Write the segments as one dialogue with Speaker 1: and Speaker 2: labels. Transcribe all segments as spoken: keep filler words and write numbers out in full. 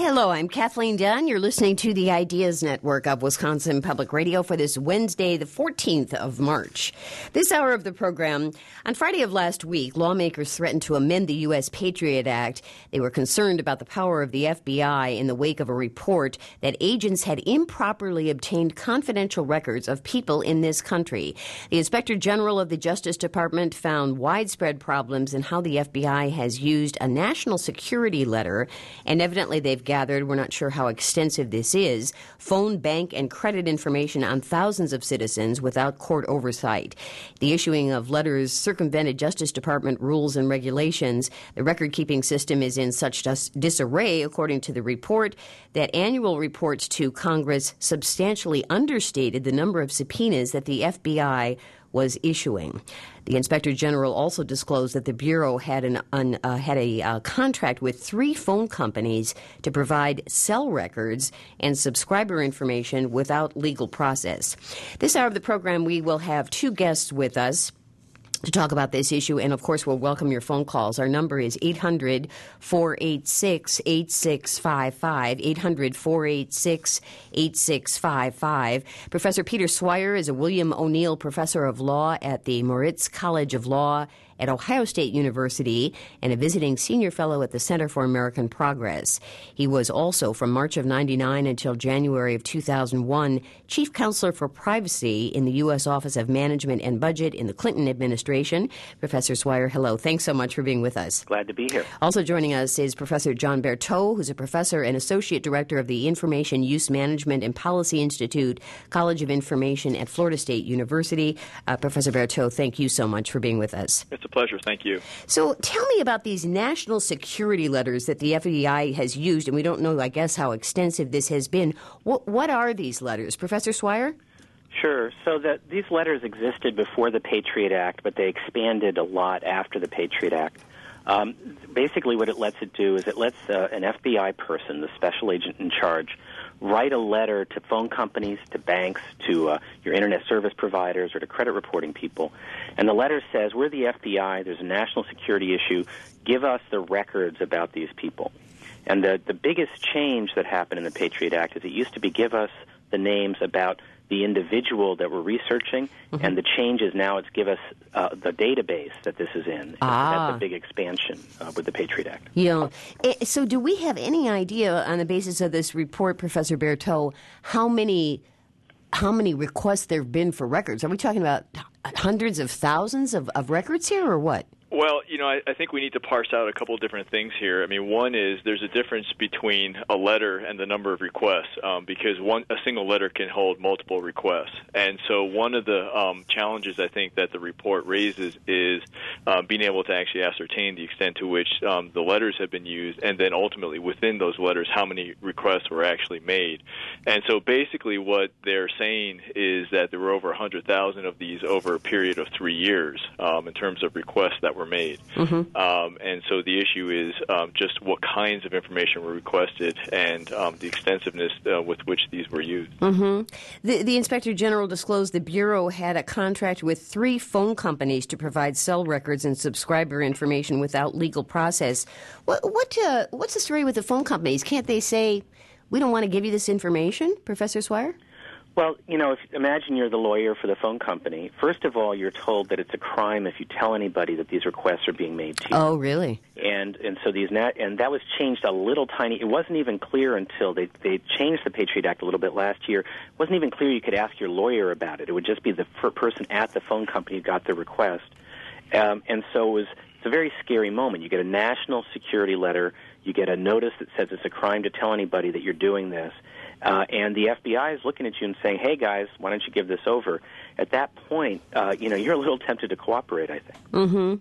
Speaker 1: Hello, I'm Kathleen Dunn. You're listening to the Ideas Network of Wisconsin Public Radio for this Wednesday, the fourteenth of March. This hour of the program, on Friday of last week, lawmakers threatened to amend the U S Patriot Act. They were concerned about the power of the F B I in the wake of a report that agents had improperly obtained confidential records of people in this country. The Inspector General of the Justice Department found widespread problems in how the F B I has used a national security letter, and evidently they've gathered, we're not sure how extensive this is, phone, bank, and credit information on thousands of citizens without court oversight. The issuing of letters circumvented Justice Department rules and regulations. The record-keeping system is in such dis- disarray, according to the report, that annual reports to Congress substantially understated the number of subpoenas that the F B I was issuing. The Inspector General also disclosed that the Bureau had an, an uh, had a uh, contract with three phone companies to provide cell records and subscriber information without legal process. This hour of the program, we will have two guests with us to talk about this issue, and of course we'll welcome your phone calls. Our number is eight hundred, four eight six, eight six five five, eight hundred, four eight six, eight six five five. Professor Peter Swire is a William O'Neill Professor of Law at the Moritz College of Law at Ohio State University and a visiting senior fellow at the Center for American Progress. He was also, from March of ninety-nine until January of two thousand one, Chief Counselor for Privacy in the U S Office of Management and Budget in the Clinton administration. Professor Swire, hello. Thanks so much for being with us.
Speaker 2: Glad to be here.
Speaker 1: Also joining us is Professor John Berteau, who's a professor and associate director of the Information Use Management and Policy Institute, College of Information at Florida State University. Uh, Professor Berteau, thank you so much for being with us.
Speaker 3: It's a pleasure. Thank you.
Speaker 1: So tell me about these national security letters that the F B I has used, and we don't know, I guess, how extensive this has been. What, what are these letters? Professor Swire?
Speaker 2: Sure. So that these letters existed before the Patriot Act, but they expanded a lot after the Patriot Act. Um, basically what it lets it do is it lets uh, an F B I person, the special agent in charge, write a letter to phone companies, to banks, to uh, your internet service providers, or to credit reporting people. And the letter says, we're the F B I, there's a national security issue, give us the records about these people. And the, the biggest change that happened in the Patriot Act is it used to be give us the names about the individual that we're researching, mm-hmm. and the change is now it's give us uh, the database that this is in.
Speaker 1: Ah.
Speaker 2: That's a big expansion uh, with the Patriot Act.
Speaker 1: Yeah. So do we have any idea, on the basis of this report, Professor Berteau, how many how many requests there have been for records? Are we talking about hundreds of thousands of, of records here, or what?
Speaker 3: Well, you know, I, I think we need to parse out a couple of different things here. I mean, one is there's a difference between a letter and the number of requests, um, because one a single letter can hold multiple requests. And so one of the um, challenges I think that the report raises is um, being able to actually ascertain the extent to which um, the letters have been used, and then ultimately within those letters how many requests were actually made. And so basically what they're saying is that there were over one hundred thousand of these over a period of three years um, in terms of requests that were made. Mm-hmm. Um, and so the issue is um, just what kinds of information were requested and um, the extensiveness uh, with which these were used.
Speaker 1: Mm-hmm. The, the Inspector General disclosed the Bureau had a contract with three phone companies to provide cell records and subscriber information without legal process. What, what uh, what's the story with the phone companies? Can't they say, we don't want to give you this information, Professor Swire?
Speaker 2: Well, you know, if, imagine you're the lawyer for the phone company. First of all, you're told that it's a crime if you tell anybody that these requests are being made to you.
Speaker 1: Oh, really?
Speaker 2: And and so these nat- and that was changed a little tiny. It wasn't even clear until they they changed the Patriot Act a little bit last year. It wasn't even clear you could ask your lawyer about it. It would just be the f- person at the phone company who got the request. Um, and so it was it's a very scary moment. You get a national security letter. You get a notice that says it's a crime to tell anybody that you're doing this. Uh, and the F B I is looking at you and saying, hey, guys, why don't you give this over? At that point, uh, you know, you're a little tempted to cooperate, I think.
Speaker 1: Mm-hmm.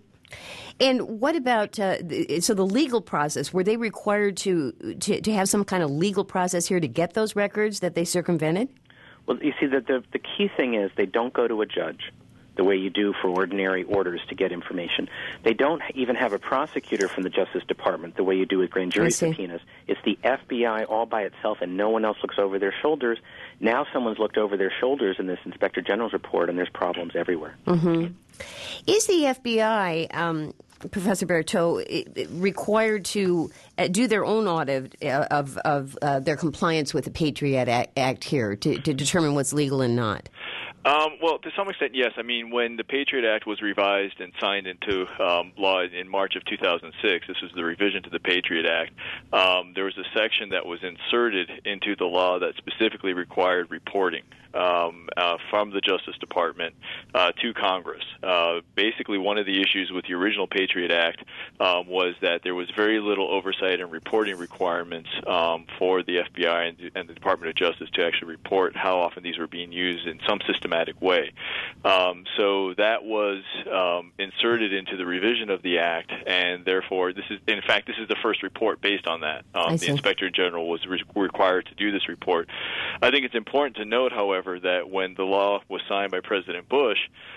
Speaker 1: And what about, uh, the, so the legal process, were they required to, to, to have some kind of legal process here to get those records that they circumvented?
Speaker 2: Well, you see, the, the, the key thing is they don't go to a judge the way you do for ordinary orders to get information. They don't even have a prosecutor from the Justice Department the way you do with grand jury subpoenas. It's the F B I all by itself, and no one else looks over their shoulders. Now someone's looked over their shoulders in this Inspector General's report, and there's problems everywhere.
Speaker 1: Mm-hmm. Is the F B I... Um Professor Berteau, required to uh, do their own audit uh, of, of uh, their compliance with the Patriot Act here to, to determine what's legal and not?
Speaker 3: Um, well, to some extent, yes. I mean, when the Patriot Act was revised and signed into um, law in March of two thousand six, this was the revision to the Patriot Act, um, there was a section that was inserted into the law that specifically required reporting um, uh, from the Justice Department uh, to Congress. Uh, basically, one of the issues with the original Patriot Act um, was that there was very little oversight and reporting requirements um, for the F B I and, and the Department of Justice to actually report how often these were being used in some system way. Um, so that was um, inserted into the revision of the Act, and therefore, this is, in fact, this is the first report based on that. Um, the Inspector General was re- required to do this report. I think it's important to note, however, that when the law was signed by President Bush,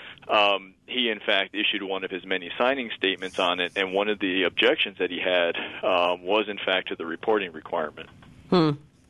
Speaker 3: um, he, in fact, issued one of his many signing statements on it, and one of the objections that he had um, was, in fact, to the reporting requirement.
Speaker 1: Hmm.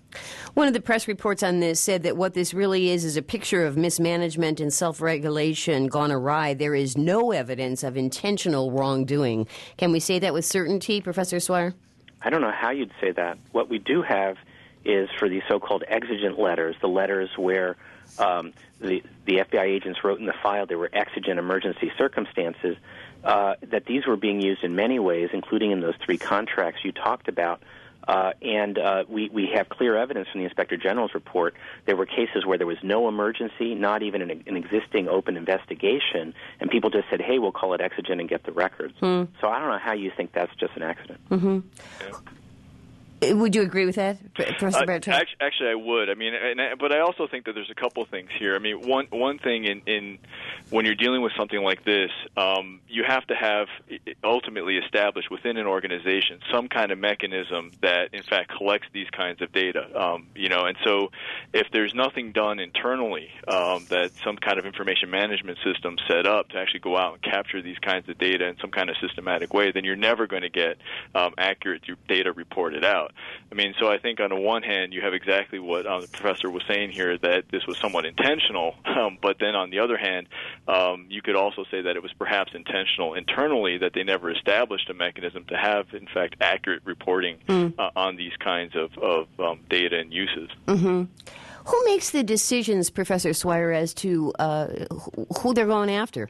Speaker 1: One of the press reports on this said that what this really is is a picture of mismanagement and self-regulation gone awry. There is no evidence of intentional wrongdoing. Can we say that with certainty, Professor Swire?
Speaker 2: I don't know how you'd say that. What we do have is for these so-called exigent letters, the letters where um, the, the F B I agents wrote in the file there were exigent emergency circumstances, uh, that these were being used in many ways, including in those three contracts you talked about. Uh, and uh, we, we have clear evidence from the Inspector General's report. There were cases where there was no emergency, not even an, an existing open investigation, and people just said, hey, we'll call it exigent and get the records. Mm. So I don't know how you think that's just an accident.
Speaker 1: Mm-hmm. Yeah. Would you agree with that, Professor
Speaker 3: uh,
Speaker 1: Berteau?
Speaker 3: Actually, actually, I would. I mean, and I, but I also think that there's a couple things here. I mean, one one thing in, in when you're dealing with something like this, um, you have to have ultimately established within an organization some kind of mechanism that, in fact, collects these kinds of data. Um, you know, and so if there's nothing done internally, um, that some kind of information management system set up to actually go out and capture these kinds of data in some kind of systematic way, then you're never going to get um, accurate data reported out. I mean, so I think on the one hand, you have exactly what um, the professor was saying here, that this was somewhat intentional, um, but then on the other hand, um, you could also say that it was perhaps intentional internally that they never established a mechanism to have, in fact, accurate reporting mm. uh, on these kinds of, of um, data and uses.
Speaker 1: Mm-hmm. Who makes the decisions, Professor Swire, as to uh, who they're going after?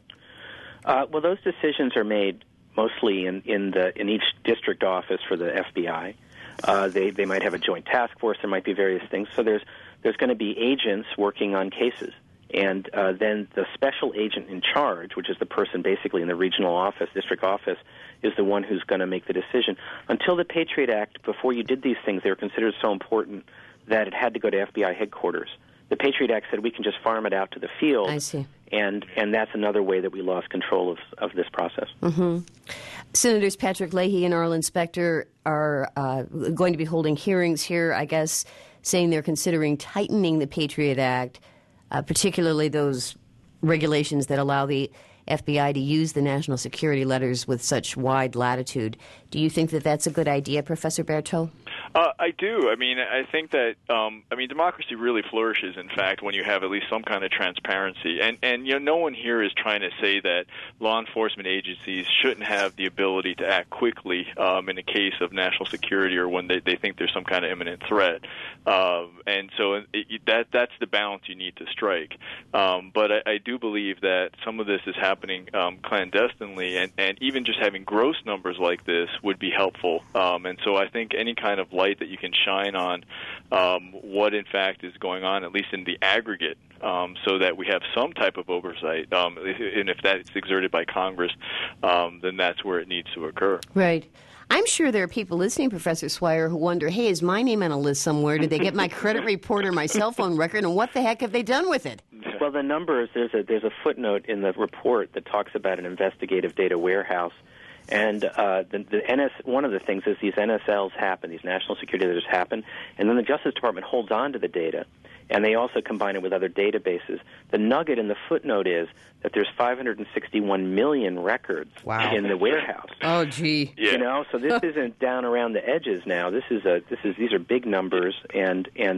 Speaker 2: Uh, well, those decisions are made mostly in, in, the, in each district office for the F B I. Uh, they they might have a joint task force. There might be various things. So there's there's going to be agents working on cases, and uh, then the special agent in charge, which is the person basically in the regional office, district office, is the one who's going to make the decision. Until the Patriot Act, before you did these things, they were considered so important that it had to go to F B I headquarters. The Patriot Act said we can just farm it out to the field.
Speaker 1: I see.
Speaker 2: And and that's another way that we lost control of, of this process.
Speaker 1: Mm-hmm. Senators Patrick Leahy and Arlen Specter are uh, going to be holding hearings here, I guess, saying they're considering tightening the Patriot Act, uh, particularly those regulations that allow the F B I to use the national security letters with such wide latitude. Do you think that that's a good idea, Professor Berteau?
Speaker 3: Uh, I do. I mean, I think that, um, I mean, democracy really flourishes, in fact, when you have at least some kind of transparency. And, and you know, no one here is trying to say that law enforcement agencies shouldn't have the ability to act quickly um, in a case of national security or when they, they think there's some kind of imminent threat. Uh, and so it, that that's the balance you need to strike. Um, but I, I do believe that some of this is happening um, clandestinely, and, and even just having gross numbers like this would be helpful. Um, and so I think any kind of light that you can shine on um, what, in fact, is going on, at least in the aggregate, um, so that we have some type of oversight. Um, and if that's exerted by Congress, um, then that's where it needs to occur.
Speaker 1: Right. I'm sure there are people listening, Professor Swire, who wonder, hey, is my name on a list somewhere? Did they get my credit report or my cell phone record, and what the heck have they done with it?
Speaker 2: Well, the numbers, there's a, there's a footnote in the report that talks about an investigative data warehouse. And uh, the, the N S, one of the things is these N S Ls happen, these national security letters happen, and then the Justice Department holds on to the data, and they also combine it with other databases. The nugget in the footnote is that there's five hundred sixty-one million records
Speaker 1: wow.
Speaker 2: in the warehouse.
Speaker 1: Oh, gee,
Speaker 3: yeah.
Speaker 2: You know, so this isn't down around the edges now. This is a this is these are big numbers, and and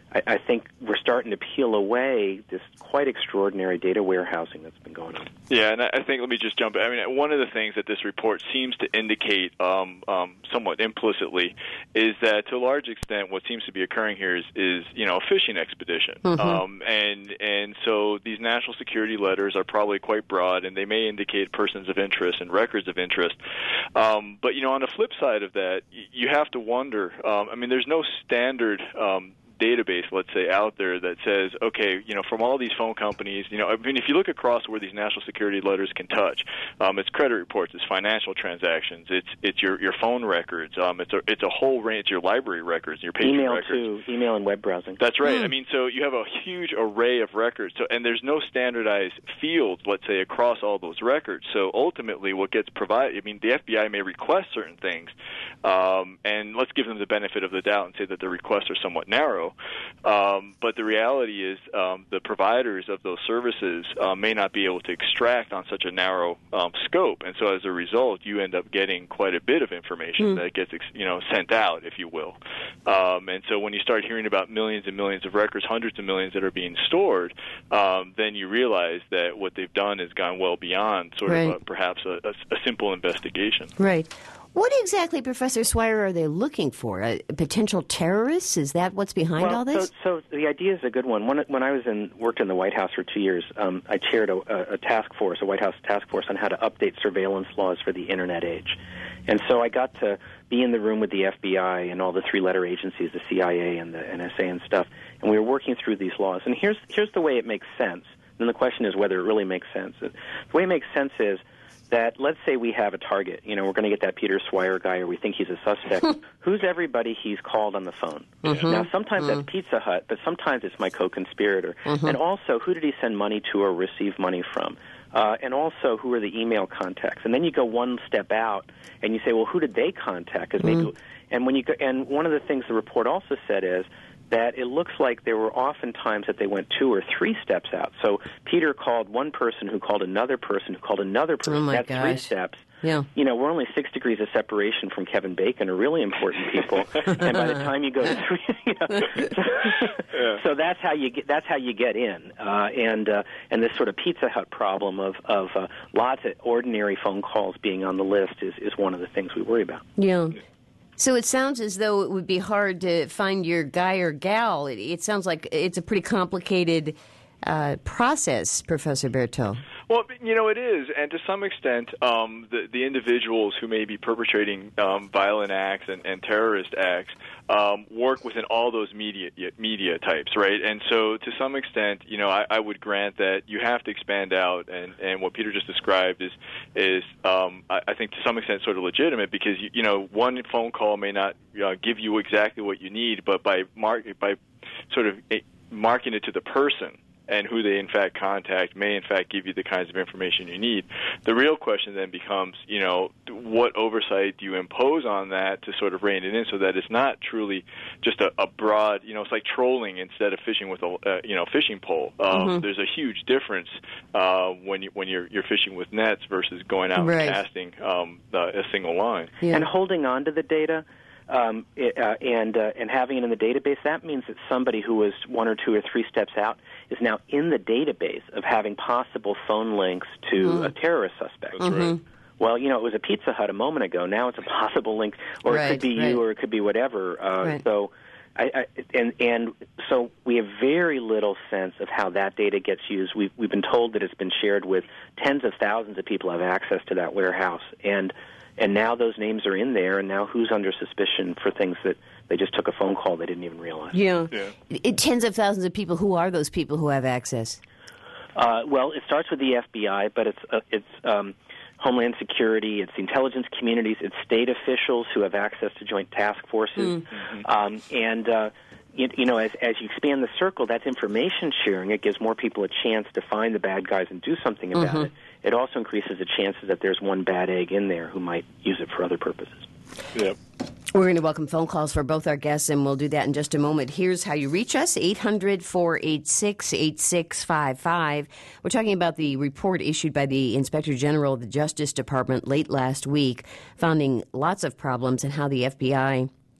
Speaker 2: I, I think we're starting to peel away this quite extraordinary data warehousing that's been going on.
Speaker 3: Yeah, and I think, let me just jump in. I mean, one of the things that this report seems to indicate um, um, somewhat implicitly is that, to a large extent, what seems to be occurring here is, is you know, a fishing expedition. Mm-hmm. Um, and and so these national security letters are probably quite broad, and they may indicate persons of interest and records of interest. Um, but, you know, on the flip side of that, you have to wonder, um, I mean, there's no standard um database, let's say, out there that says, okay, you know, from all these phone companies, you know, I mean, if you look across where these national security letters can touch, um, it's credit reports, it's financial transactions, it's it's your, your phone records, um, it's a it's a whole range, your library records, your patient
Speaker 2: email
Speaker 3: records,
Speaker 2: too, email and web browsing.
Speaker 3: That's right.
Speaker 1: Mm.
Speaker 3: I mean, so you have a huge array of records, so and there's no standardized fields, let's say, across all those records. So ultimately, what gets provided, I mean, the F B I may request certain things, um, and let's give them the benefit of the doubt and say that the requests are somewhat narrow. Um, but the reality is um, the providers of those services uh, may not be able to extract on such a narrow um, scope, and so as a result, you end up getting quite a bit of information mm. that gets, you know, sent out, if you will. Um, and so when you start hearing about millions and millions of records, hundreds of millions that are being stored, um, then you realize that what they've done has gone well beyond sort right. of a, perhaps a, a, a simple investigation.
Speaker 1: Right. What exactly, Professor Swire, are they looking for? Uh, potential terrorists? Is that what's behind
Speaker 2: well,
Speaker 1: all this?
Speaker 2: So, so the idea is a good one. When, when I was in worked in the White House for two years, um, I chaired a, a task force, a White House task force, on how to update surveillance laws for the Internet age. And so I got to be in the room with the F B I and all the three-letter agencies, the C I A and the N S A and stuff, and we were working through these laws. And here's here's the way it makes sense. And the question is whether it really makes sense. The way it makes sense is that, let's say we have a target, you know, we're going to get that Peter Swire guy, or we think he's a suspect. Who's everybody he's called on the phone? Mm-hmm. Now, sometimes mm-hmm. that's Pizza Hut, but sometimes it's my co-conspirator. Mm-hmm. And also, who did he send money to or receive money from? Uh, and also, who are the email contacts? And then you go one step out, and you say, well, who did they contact? 'Cause maybe, mm-hmm. and when you go, and one of the things the report also said is that it looks like there were often times that they went two or three steps out. So Peter called one person who called another person who called another person.
Speaker 1: Oh my
Speaker 2: That's
Speaker 1: gosh.
Speaker 2: three steps.
Speaker 1: Yeah.
Speaker 2: You know, we're only six degrees of separation from Kevin Bacon, or really important people. And by the time you go to three, you know, so, yeah. so that's how you get. That's how you get in. Uh, and uh, and this sort of Pizza Hut problem of of uh, lots of ordinary phone calls being on the list is is one of the things we worry about.
Speaker 1: Yeah. So it sounds as though it would be hard to find your guy or gal. It, it sounds like it's a pretty complicated uh, process, Professor Berteau.
Speaker 3: Well, you know, it is, and to some extent, um, the, the individuals who may be perpetrating um, violent acts and, and terrorist acts um, work within all those media media types, right? And so, to some extent, you know, I, I would grant that you have to expand out, and, and what Peter just described is, is um, I, I think, to some extent, sort of legitimate, because you, you know, one phone call may not uh, give you exactly what you need, but by mark by sort of marking it to the person and who they in fact contact may in fact give you the kinds of information you need. The real question then becomes, you know, what oversight do you impose on that to sort of rein it in so that it's not truly just a, a broad, you know, it's like trolling instead of fishing with a, uh, you know, fishing pole. Um, mm-hmm. There's a huge difference uh, when you when you're you're fishing with nets versus going out right. and casting um, uh, a single line.
Speaker 2: Yeah. And holding on to the data. Um, it, uh, and uh, and having it in the database, that means that somebody who was one or two or three steps out is now in the database of having possible phone links to mm-hmm. a terrorist suspect.
Speaker 3: That's mm-hmm. right.
Speaker 2: Well, you know, it was a Pizza Hut a moment ago. Now it's a possible link, or right, it could be right. you, or it could be whatever. Uh, right. So, I, I, and and so we have very little sense of how that data gets used. We've we've been told that it's been shared with tens of thousands of people who have access to that warehouse, and. And now those names are in there, and now who's under suspicion for things that they just took a phone call they didn't even realize?
Speaker 1: Yeah. yeah. It, tens of thousands of people. Who are those people who have access?
Speaker 2: Uh, well, it starts with the F B I, but it's uh, it's um, Homeland Security, it's the intelligence communities, it's state officials who have access to joint task forces. Mm-hmm. Um, and, uh, you, you know, as, as you expand the circle, that's information sharing. It gives more people a chance to find the bad guys and do something about mm-hmm. it. It also increases the chances that there's one bad egg in there who might use it for other purposes.
Speaker 3: Yep.
Speaker 1: We're going to welcome phone calls for both our guests, and we'll do that in just a moment. Here's how you reach us, eight hundred, four eight six, eight six five five. We're talking about the report issued by the Inspector General of the Justice Department late last week, finding lots of problems and how the F B I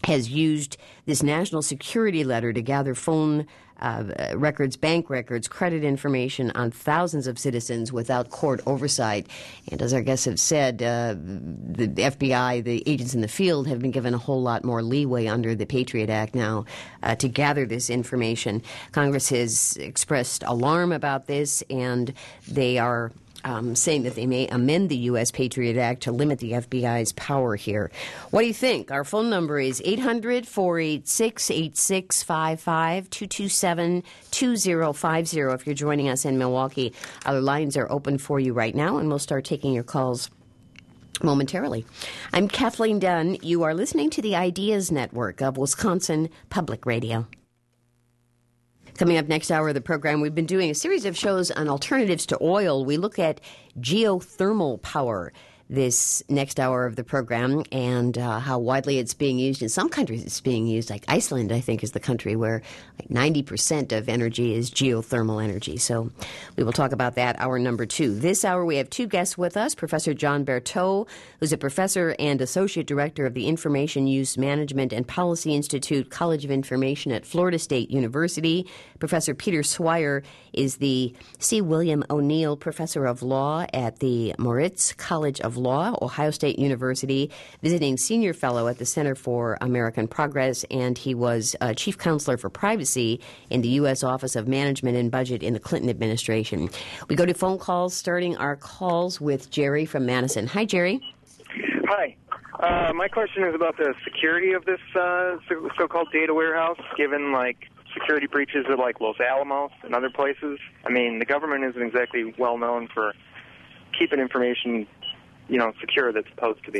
Speaker 1: has used this national security letter to gather phone uh, records, bank records, credit information on thousands of citizens without court oversight. And as our guests have said, uh, the F B I, the agents in the field, have been given a whole lot more leeway under the Patriot Act now uh, to gather this information. Congress has expressed alarm about this, and they are Um, saying that they may amend the U S. Patriot Act to limit the F B I's power here. What do you think? Our phone number is eight hundred, four eight six, eight six five five, two two seven, two zero five zero if you're joining us in Milwaukee. Our lines are open for you right now, and we'll start taking your calls momentarily. I'm Kathleen Dunn. You are listening to the Ideas Network of Wisconsin Public Radio. Coming up next hour of the program, we've been doing a series of shows on alternatives to oil. We look at geothermal power this next hour of the program and uh, how widely it's being used. In some countries it's being used, like Iceland, I think, is the country where like ninety percent of energy is geothermal energy. So we will talk about that, hour number two. This hour we have two guests with us, Professor John Berteau, who's a professor and associate director of the Information Use Management and Policy Institute, College of Information at Florida State University. Professor Peter Swire is the C. William O'Neill Professor of Law at the Moritz College of Law, Ohio State University, visiting senior fellow at the Center for American Progress, and he was uh, chief counselor for privacy in the U S. Office of Management and Budget in the Clinton administration. We go to phone calls, starting our calls with Jerry from Madison. Hi, Jerry.
Speaker 4: Hi. Uh, my question is about the security of this uh, so- so-called data warehouse, given, like, security breaches at, like, Los Alamos and other places. I mean, the government isn't exactly well known for keeping information, you know, secure that's supposed to be.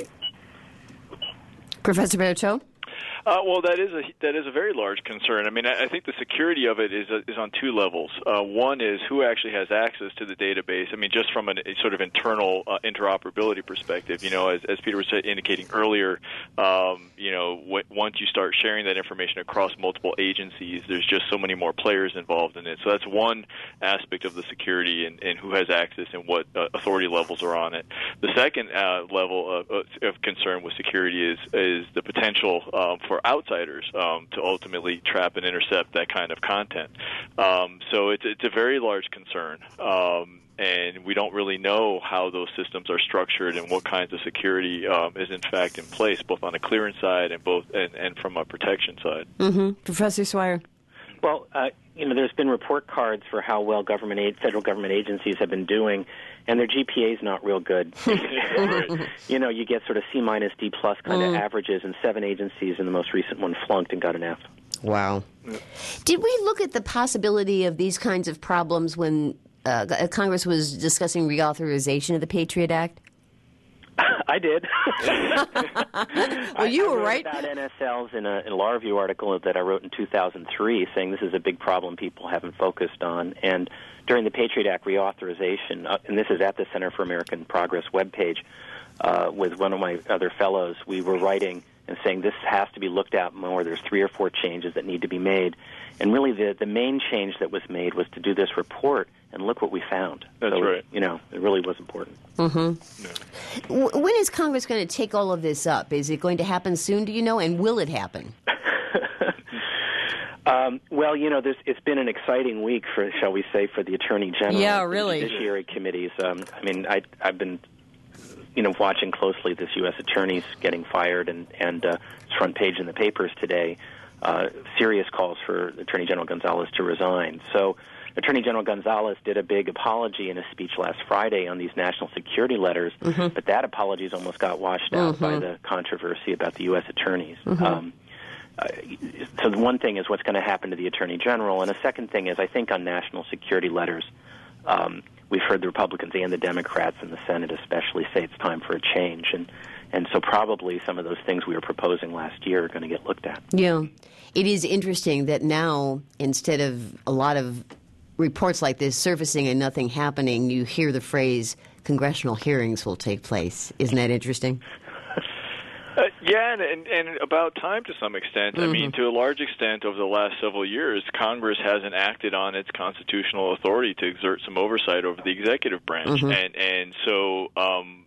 Speaker 1: Professor Berteau?
Speaker 3: Uh, well, that is a that is a very large concern. I mean, I, I think the security of it is uh, is on two levels. Uh, one is who actually has access to the database. I mean, just from an, a sort of internal uh, interoperability perspective. You know, as, as Peter was indicating earlier, um, you know, w- once you start sharing that information across multiple agencies, there's just so many more players involved in it. So that's one aspect of the security and, and who has access and what uh, authority levels are on it. The second uh, level of, of concern with security is is the potential um, for outsiders um, to ultimately trap and intercept that kind of content. Um, so it's it's a very large concern, um, and we don't really know how those systems are structured and what kinds of security um, is in fact in place, both on a clearance side and both and, and from a protection side.
Speaker 1: Mm-hmm. Professor Swire.
Speaker 2: Well, uh, you know, there's been report cards for how well government aid, federal government agencies have been doing, and their G P A is not real good. You know, you get sort of C minus, D plus kind mm. of averages, and seven agencies in the most recent one flunked and got an F.
Speaker 1: Wow. Yeah. Did we look at the possibility of these kinds of problems when uh, Congress was discussing reauthorization of the Patriot Act?
Speaker 2: I did.
Speaker 1: Well, you
Speaker 2: I, I
Speaker 1: were
Speaker 2: wrote
Speaker 1: right.
Speaker 2: about N S Ls in a, in a law review article that I wrote in two thousand three, saying this is a big problem people haven't focused on. And during the Patriot Act reauthorization, uh, and this is at the Center for American Progress webpage, uh, with one of my other fellows, we were writing and saying this has to be looked at more. There's three or four changes that need to be made. And really the, the main change that was made was to do this report, and look what we found.
Speaker 3: That's
Speaker 2: so,
Speaker 3: right.
Speaker 2: You know, it really was important.
Speaker 1: Mm-hmm. Yeah. W- when is Congress going to take all of this up? Is it going to happen soon, do you know, and will it happen?
Speaker 2: um, well, you know, this, it's been an exciting week, for, shall we say, for the Attorney General.
Speaker 1: Yeah, really.
Speaker 2: The judiciary committees. Um, I mean, I, I've been... you know, watching closely this U S attorneys getting fired, and, and uh, it's front page in the papers today, uh, serious calls for Attorney General Gonzalez to resign. So Attorney General Gonzalez did a big apology in a speech last Friday on these national security letters, mm-hmm. but that apology almost got washed out mm-hmm. by the controversy about the U S attorneys. Mm-hmm. Um, uh, so the one thing is what's going to happen to the Attorney General, and a second thing is I think on national security letters, um, we've heard the Republicans and the Democrats in the Senate especially say it's time for a change. And, and so probably some of those things we were proposing last year are going to get looked at.
Speaker 1: Yeah. It is interesting that now, instead of a lot of reports like this surfacing and nothing happening, you hear the phrase, congressional hearings will take place. Isn't that interesting?
Speaker 3: Uh, yeah, and, and, and about time to some extent. Mm-hmm. I mean, to a large extent over the last several years, Congress hasn't acted on its constitutional authority to exert some oversight over the executive branch. Mm-hmm. And, and so, um,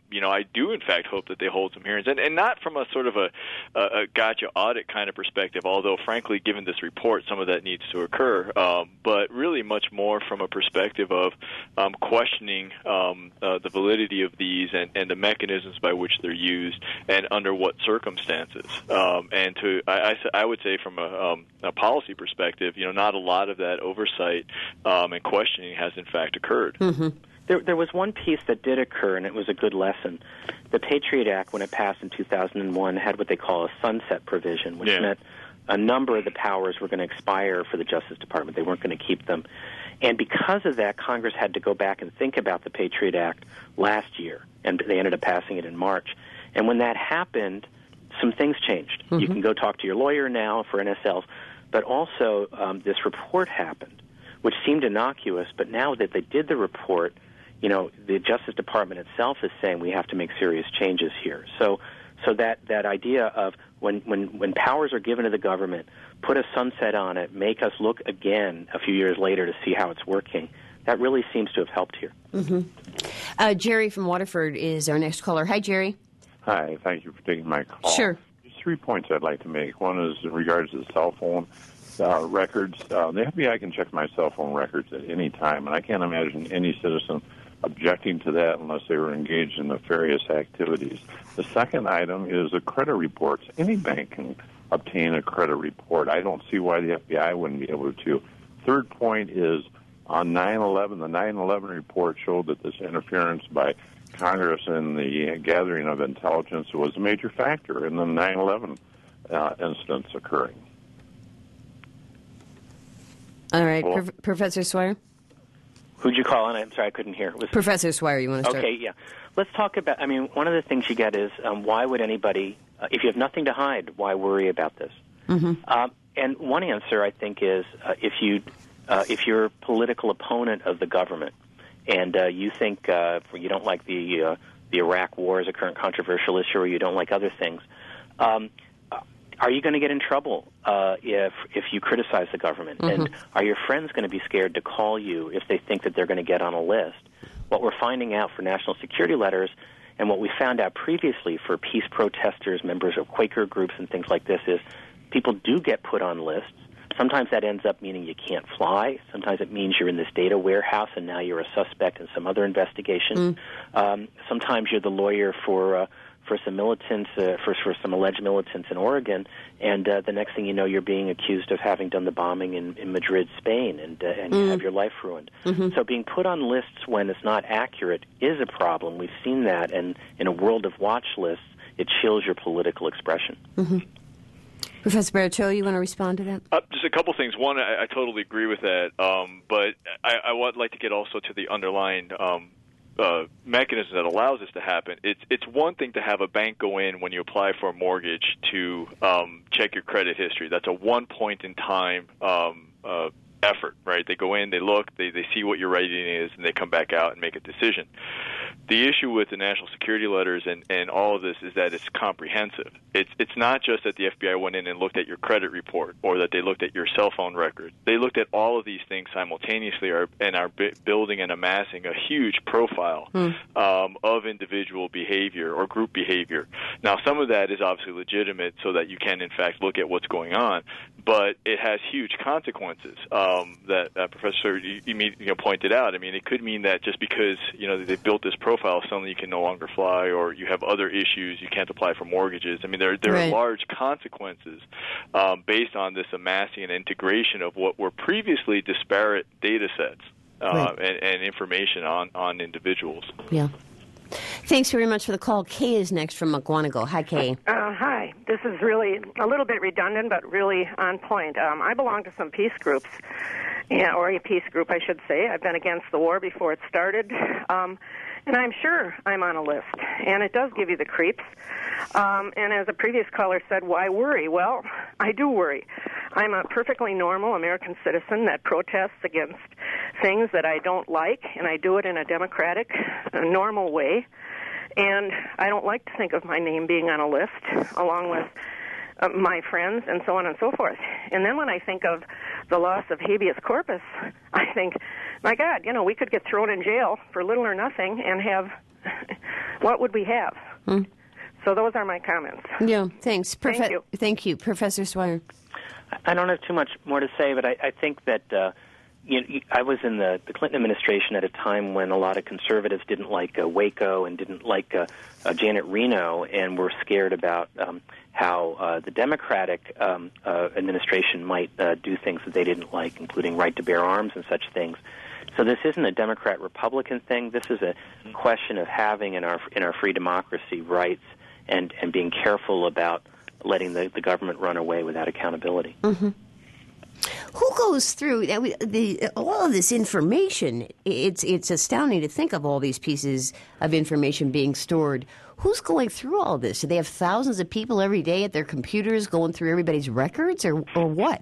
Speaker 3: you know, I do in fact hope that they hold some hearings, and, and not from a sort of a, a, a gotcha audit kind of perspective, although frankly, given this report, some of that needs to occur, um, but really much more from a perspective of um, questioning um, uh, the validity of these and, and the mechanisms by which they're used and under what circumstances. Um, and to, I, I, I would say from a, um, a policy perspective, you know, not a lot of that oversight um, and questioning has in fact occurred.
Speaker 1: Mm-hmm.
Speaker 2: There, there was one piece that did occur, and it was a good lesson. The Patriot Act, when it passed in two thousand one, had what they call a sunset provision, which
Speaker 3: yeah.
Speaker 2: meant a number of the powers were going to expire for the Justice Department. They weren't going to keep them. And because of that, Congress had to go back and think about the Patriot Act last year, and they ended up passing it in March. And when that happened, some things changed. Mm-hmm. You can go talk to your lawyer now for N S Ls, but also um, this report happened, which seemed innocuous, but now that they did the report, you know, the Justice Department itself is saying we have to make serious changes here. So so that, that idea of when, when, when powers are given to the government, put a sunset on it, make us look again a few years later to see how it's working, that really seems to have helped here.
Speaker 1: Mm-hmm. Uh, Jerry from Waterford is our next caller. Hi, Jerry.
Speaker 5: Hi, thank you for taking my call.
Speaker 1: Sure.
Speaker 5: There's three points I'd like to make. One is in regards to the cell phone uh, records. Uh, the F B I can check my cell phone records at any time, and I can't imagine any citizen objecting to that unless they were engaged in nefarious activities. The second item is the credit reports. Any bank can obtain a credit report. I don't see why the F B I wouldn't be able to. Third point is on nine eleven, the nine eleven report showed that this interference by Congress in the gathering of intelligence was a major factor in the nine eleven uh, incidents occurring.
Speaker 1: All right,
Speaker 5: Well,
Speaker 1: Prof- Professor Swire?
Speaker 2: Who'd you call on? I'm sorry, I couldn't hear. It was
Speaker 1: Professor Swire, you want to start?
Speaker 2: Okay, yeah. Let's talk about, I mean, one of the things you get is um, why would anybody, uh, if you have nothing to hide, why worry about this?
Speaker 1: Mm-hmm.
Speaker 2: Um, and one answer, I think, is uh, if, you, uh, if you're a political opponent of the government and uh, you think uh, you don't like the, uh, the Iraq war as a current controversial issue or you don't like other things, um, are you going to get in trouble uh, if if you criticize the government?
Speaker 1: Mm-hmm.
Speaker 2: And are your friends going to be scared to call you if they think that they're going to get on a list? What we're finding out for national security letters and what we found out previously for peace protesters, members of Quaker groups and things like this is people do get put on lists. Sometimes that ends up meaning you can't fly. Sometimes it means you're in this data warehouse and now you're a suspect in some other investigation. Mm. Um, sometimes you're the lawyer for... Uh, for some militants, uh, for, for some alleged militants in Oregon, and uh, the next thing you know, you're being accused of having done the bombing in, in Madrid, Spain, and, uh, and mm. you have your life ruined. Mm-hmm. So being put on lists when it's not accurate is a problem. We've seen that, and in a world of watch lists, it chills your political expression.
Speaker 1: Mm-hmm. Professor Baracho, you want to respond to that?
Speaker 3: Uh, just a couple things. One, I, I totally agree with that, um, but I, I would like to get also to the underlying um, Uh, mechanism that allows this to happen. It's it's one thing to have a bank go in when you apply for a mortgage to um, check your credit history. That's a one point in time um, uh, effort, right? They go in, they look, they, they see what your rating is, and they come back out and make a decision. The issue with the national security letters and, and all of this is that it's comprehensive. It's it's not just that the F B I went in and looked at your credit report or that they looked at your cell phone record. They looked at all of these things simultaneously are, and are b- building and amassing a huge profile mm. um, of individual behavior or group behavior. Now, some of that is obviously legitimate so that you can, in fact, look at what's going on, but it has huge consequences um, that uh, Professor you, you know, pointed out. I mean, it could mean that just because you know they built this profile, suddenly you can no longer fly, or you have other issues, you can't apply for mortgages. I mean, there there right. are large consequences um, based on this amassing and integration of what were previously disparate data sets uh, right. and, and information on, on individuals.
Speaker 1: Yeah. Thanks very much for the call. Kay is next from McGuanago. Hi, Kay.
Speaker 6: Uh, hi. This is really a little bit redundant, but really on point. Um, I belong to some peace groups, yeah, or a peace group, I should say. I've been against the war before it started. Um, And I'm sure I'm on a list, and it does give you the creeps. Um, and as a previous caller said, why worry? Well, I do worry. I'm a perfectly normal American citizen that protests against things that I don't like, and I do it in a democratic, uh, normal way. And I don't like to think of my name being on a list, along with uh, my friends and so on and so forth. And then when I think of the loss of habeas corpus, I think, my God, you know, we could get thrown in jail for little or nothing and have what would we have? Hmm. So those are my comments.
Speaker 1: Yeah, thanks. Profe-
Speaker 6: Thank you.
Speaker 1: Thank you, Professor Swire.
Speaker 2: I don't have too much more to say, but I, I think that uh, you know, I was in the, the Clinton administration at a time when a lot of conservatives didn't like uh, Waco and didn't like uh, uh, Janet Reno and were scared about um, how uh, the Democratic um, uh, administration might uh, do things that they didn't like, including right to bear arms and such things. So this isn't a Democrat-Republican thing. This is a question of having in our in our free democracy rights and, and being careful about letting the, the government run away without accountability.
Speaker 1: Mm-hmm. Who goes through the, the, all of this information? It's it's astounding to think of all these pieces of information being stored. Who's going through all this? Do they have thousands of people every day at their computers going through everybody's records, or or what?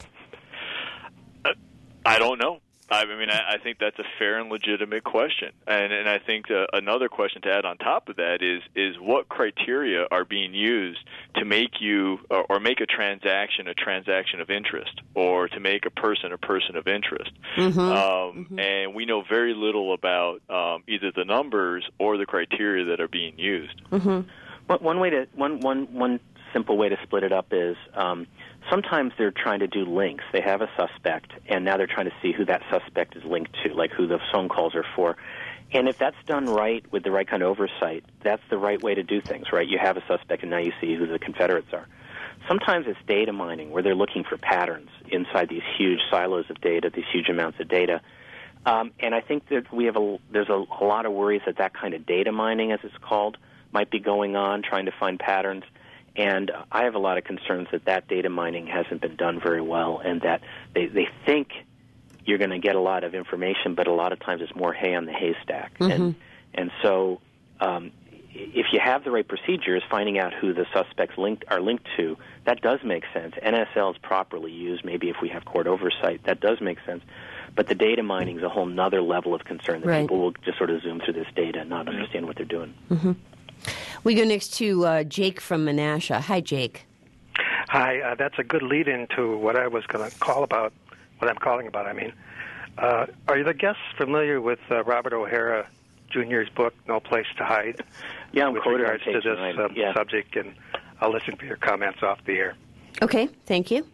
Speaker 3: Uh, I don't know. I mean, I, I think that's a fair and legitimate question, and and I think uh, another question to add on top of that is is what criteria are being used to make you or, or make a transaction a transaction of interest, or to make a person a person of interest. Mm-hmm. Um, mm-hmm. And we know very little about um, either the numbers or the criteria that are being used.
Speaker 2: Mm-hmm. One, one way to one one one simple way to split it up is. Um, Sometimes they're trying to do links. They have a suspect, and now they're trying to see who that suspect is linked to, like who the phone calls are for. And if that's done right with the right kind of oversight, that's the right way to do things, right? You have a suspect, and now you see who the Confederates are. Sometimes it's data mining, where they're looking for patterns inside these huge silos of data, these huge amounts of data. Um, and I think that we have a, there's a, a lot of worries that that kind of data mining, as it's called, might be going on, trying to find patterns. And I have a lot of concerns that that data mining hasn't been done very well, and that they, they think you're going to get a lot of information, but a lot of times it's more hay on the haystack. Mm-hmm. And and so um, if you have the right procedures, finding out who the suspects linked are linked to, that does make sense. N S L is properly used. Maybe if we have court oversight, that does make sense. But the data mining is a whole nother level of concern that right. people will just sort of zoom through this data and not understand what they're doing.
Speaker 1: Mm-hmm. We go next to uh, Jake from Menasha. Hi, Jake.
Speaker 7: Hi. Uh, that's a good lead-in to what I was going to call about, what I'm calling about, I mean. Uh, are the guests familiar with uh, Robert O'Hara Junior's book, No Place to Hide?
Speaker 2: Yeah, I'm
Speaker 7: with
Speaker 2: quoted
Speaker 7: regards to this uh,
Speaker 2: yeah.
Speaker 7: subject, and I'll listen for your comments off the air.
Speaker 1: Okay, thank you.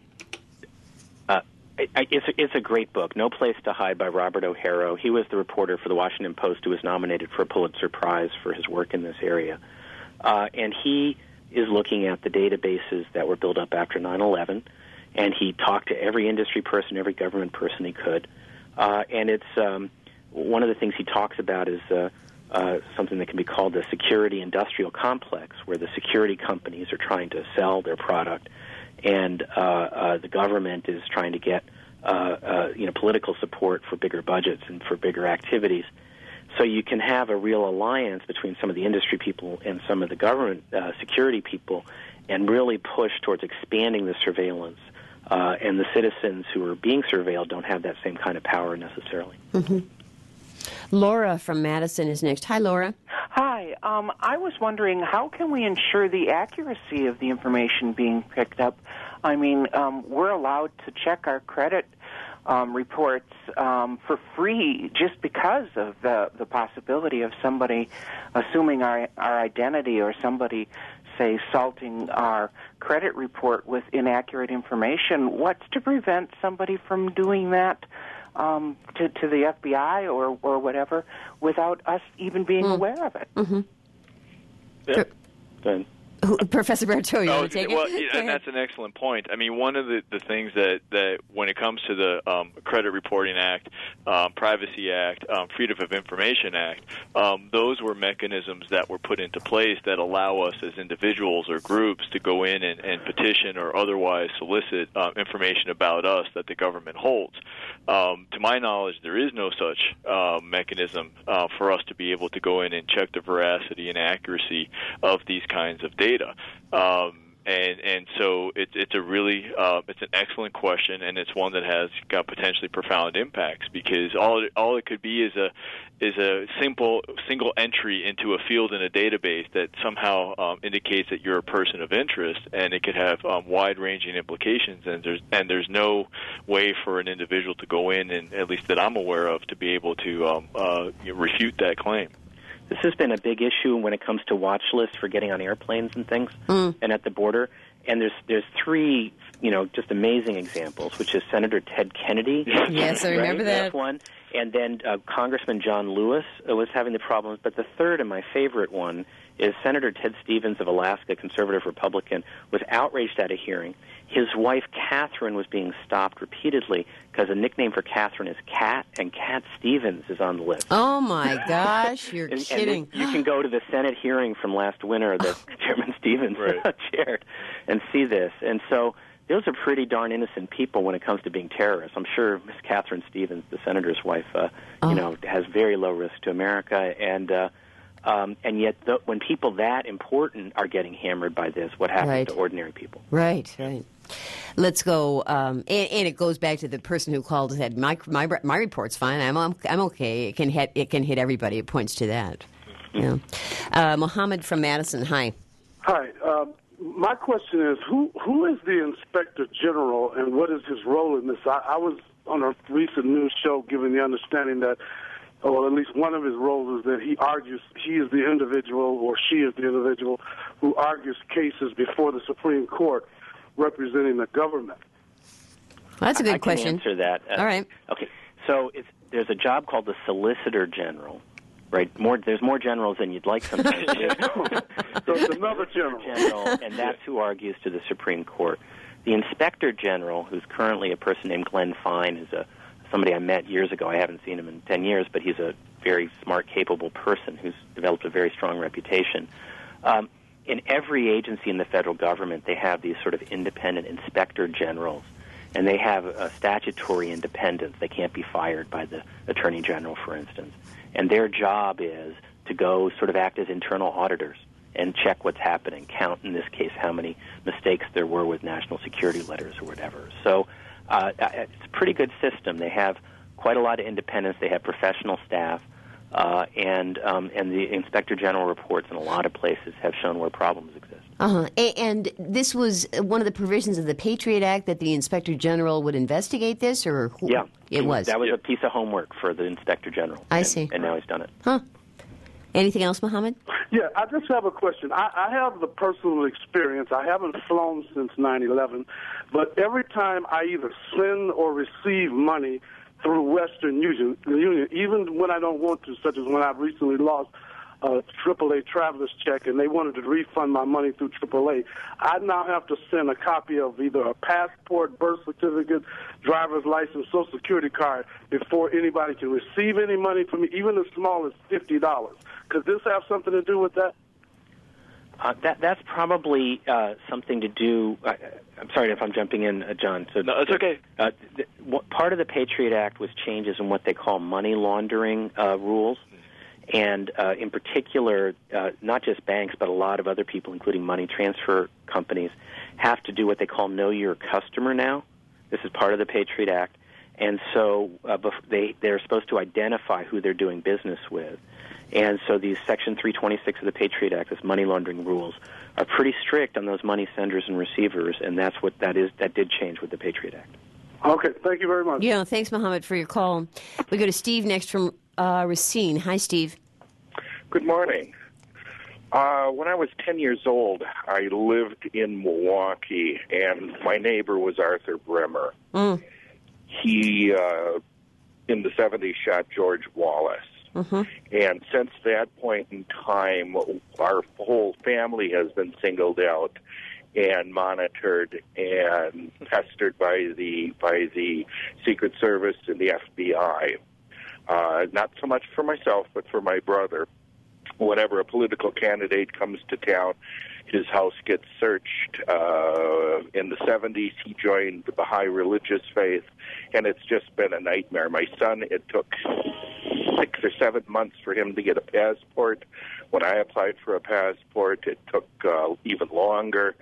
Speaker 2: Uh, I, I, it's, a, it's a great book, No Place to Hide by Robert O'Hara. He was the reporter for the Washington Post who was nominated for a Pulitzer Prize for his work in this area. Uh, and he is looking at the databases that were built up after nine eleven, and he talked to every industry person, every government person he could. Uh, and it's um, one of the things he talks about is uh, uh, something that can be called the security industrial complex, where the security companies are trying to sell their product, and uh, uh, the government is trying to get uh, uh, you know political support for bigger budgets and for bigger activities. So you can have a real alliance between some of the industry people and some of the government uh, security people and really push towards expanding the surveillance. Uh, and the citizens who are being surveilled don't have that same kind of power necessarily.
Speaker 1: Mm-hmm. Laura from Madison is next. Hi, Laura.
Speaker 8: Hi. Um, I was wondering, how can we ensure the accuracy of the information being picked up? I mean, um, we're allowed to check our credit Um, reports um, for free just because of the, the possibility of somebody assuming our, our identity, or somebody, say, salting our credit report with inaccurate information. What's to prevent somebody from doing that um, to, to the F B I or, or whatever without us even being mm. aware of it?
Speaker 1: Mm-hmm.
Speaker 3: Yeah.
Speaker 2: Go ahead.
Speaker 1: Professor Berto, you
Speaker 3: oh,
Speaker 1: want to take
Speaker 3: well,
Speaker 1: it?
Speaker 3: and that's an excellent point. I mean, one of the, the things that, that when it comes to the um, Credit Reporting Act, um, Privacy Act, um, Freedom of Information Act, um, those were mechanisms that were put into place that allow us as individuals or groups to go in and, and petition or otherwise solicit uh, information about us that the government holds. Um, to my knowledge, there is no such uh, mechanism uh, for us to be able to go in and check the veracity and accuracy of these kinds of data. Um, and and so it, it's a really uh, it's an excellent question, and it's one that has got potentially profound impacts, because all it, all it could be is a is a simple single entry into a field in a database that somehow um, indicates that you're a person of interest, and it could have um, wide-ranging implications. And there's and there's no way for an individual to go in, and at least that I'm aware of, to be able to um, uh, refute that claim.
Speaker 2: This has been a big issue when it comes to watch lists for getting on airplanes and things,
Speaker 1: mm.
Speaker 2: and at the border. And there's there's three, you know, just amazing examples, which is Senator Ted Kennedy.
Speaker 1: Yes, I remember
Speaker 2: right?
Speaker 1: that.
Speaker 2: That's one. And then uh, Congressman John Lewis uh, was having the problems. But the third and my favorite one is Senator Ted Stevens of Alaska, conservative Republican, was outraged at a hearing. His wife, Catherine, was being stopped repeatedly because a nickname for Catherine is Cat, and Cat Stevens is on the list.
Speaker 1: Oh, my gosh, you're
Speaker 2: and,
Speaker 1: kidding.
Speaker 2: And you can go to the Senate hearing from last winter that Chairman Stevens
Speaker 3: right. chaired
Speaker 2: and see this. And so those are pretty darn innocent people when it comes to being terrorists. I'm sure Miss Catherine Stevens, the senator's wife, uh, oh. you know, has very low risk to America. And uh, um, and yet the, when people that important are getting hammered by this, what happens
Speaker 1: right.
Speaker 2: to ordinary people?
Speaker 1: Right, right. Let's go, um, and, and it goes back to the person who called and said, "My my my report's fine. I'm I'm okay. It can hit it can hit everybody." It points to that. Yeah. Uh, Mohammed from Madison. Hi.
Speaker 9: Hi. Um, my question is, who who is the Inspector General, and what is his role in this? I, I was on a recent news show giving the understanding that, or at least one of his roles is that he argues, he is the individual, or she is the individual, who argues cases before the Supreme Court representing the government.
Speaker 1: Well, that's a good
Speaker 2: I
Speaker 1: question.
Speaker 2: I can answer that. Uh,
Speaker 1: All right.
Speaker 2: Okay. So it's, there's a job called the Solicitor General, right? More, there's more generals than you'd like sometimes.
Speaker 9: So it's another general.
Speaker 2: general, and that's who argues to the Supreme Court. The Inspector General, who's currently a person named Glenn Fine, is a somebody I met years ago. I haven't seen him in ten years, but he's a very smart, capable person who's developed a very strong reputation. Um, in every agency in the federal government, they have these sort of independent inspector generals, and they have a statutory independence. They can't be fired by the attorney general, for instance. And their job is to go sort of act as internal auditors and check what's happening, count, in this case, how many mistakes there were with national security letters or whatever. So uh, it's a pretty good system. They have quite a lot of independence. They have professional staff. Uh, and um, and the Inspector General reports in a lot of places have shown where problems exist.
Speaker 1: Uh-huh. A- and this was one of the provisions of the Patriot Act that the Inspector General would investigate this, or who?
Speaker 2: Yeah,
Speaker 1: it was.
Speaker 2: That was
Speaker 3: yeah.
Speaker 2: a piece of homework for the Inspector General.
Speaker 1: I
Speaker 2: and,
Speaker 1: see.
Speaker 2: And now he's done it.
Speaker 1: Huh. Anything else, Mohammed?
Speaker 9: Yeah, I just have a question. I, I have the personal experience. I haven't flown since nine eleven, but every time I either send or receive money through Western Union, Union, even when I don't want to, such as when I've recently lost a triple A traveler's check and they wanted to refund my money through triple A, I now have to send a copy of either a passport, birth certificate, driver's license, Social Security card before anybody can receive any money from me, even as small as fifty dollars. Could this have something to do with that?
Speaker 2: Uh, that that's probably uh, something to do. Uh, I'm sorry if I'm jumping in, uh, John. So
Speaker 3: no, it's okay.
Speaker 2: Uh, th- what, part of the Patriot Act was changes in what they call money laundering uh, rules, and uh, in particular, uh, not just banks, but a lot of other people, including money transfer companies, have to do what they call Know Your Customer now. This is part of the Patriot Act, and so uh, bef- they they're supposed to identify who they're doing business with. And so these Section three twenty-six of the Patriot Act, this money laundering rules, are pretty strict on those money senders and receivers, and that's what that is. That did change with the Patriot Act.
Speaker 9: Okay, thank you very much.
Speaker 1: Yeah, thanks, Mohammed, for your call. We go to Steve next from uh, Racine. Hi, Steve.
Speaker 10: Good morning. Uh, when I was ten years old, I lived in Milwaukee, and my neighbor was Arthur Bremer.
Speaker 1: Mm.
Speaker 10: He, uh, in the seventies, shot George Wallace.
Speaker 1: Mm-hmm.
Speaker 10: And since that point in time, our whole family has been singled out and monitored and pestered by the by the Secret Service and the F B I. Uh, not so much for myself, but for my brother. Whenever a political candidate comes to town, his house gets searched. Uh, in the seventies, he joined the Baha'i religious faith, and it's just been a nightmare. My son, it took six or seven months for him to get a passport. When I applied for a passport, it took uh, even longer.